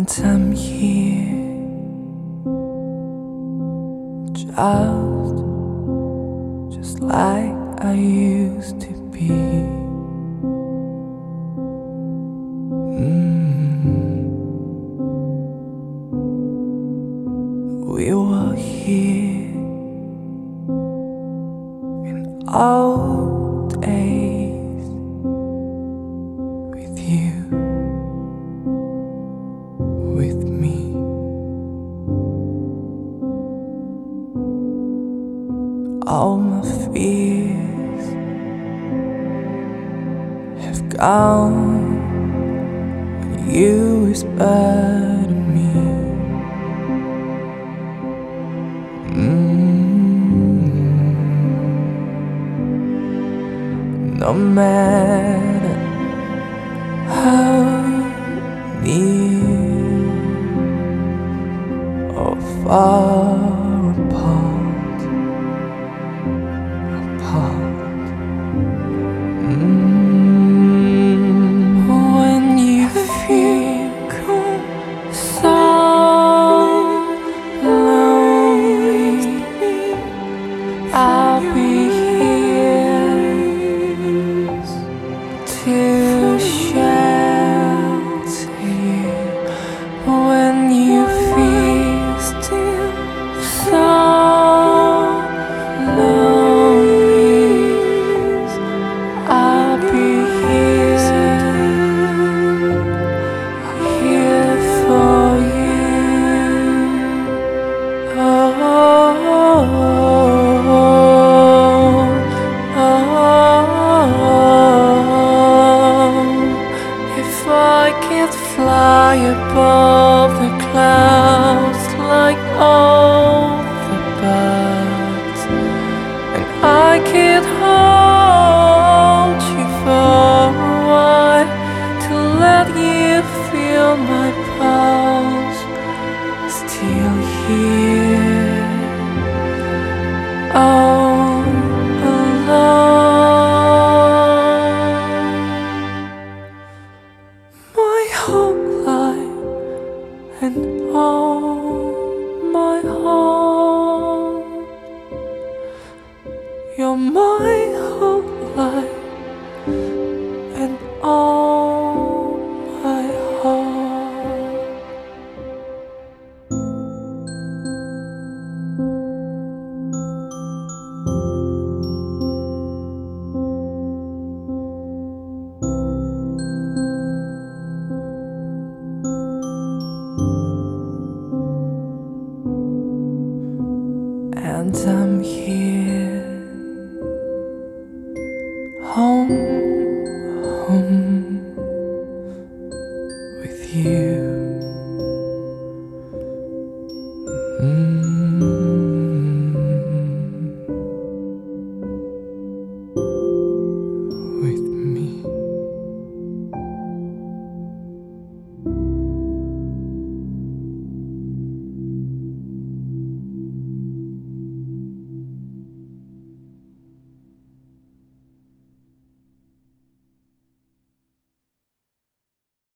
And I'm here just like I used to be. We were here in old days with you, with me. All my fears have gone when you whispered to me. No matter how near or far apart, when you feel so lonely, I'll be here to shelter you. When you feel still so lonely, I'll be here for you. If I could fly above the clouds like all the birds, and I could hold you for a while to let you feel my pulse, still here, all alone. My whole life and all my heart, you're my whole life and all my heart. And I'm here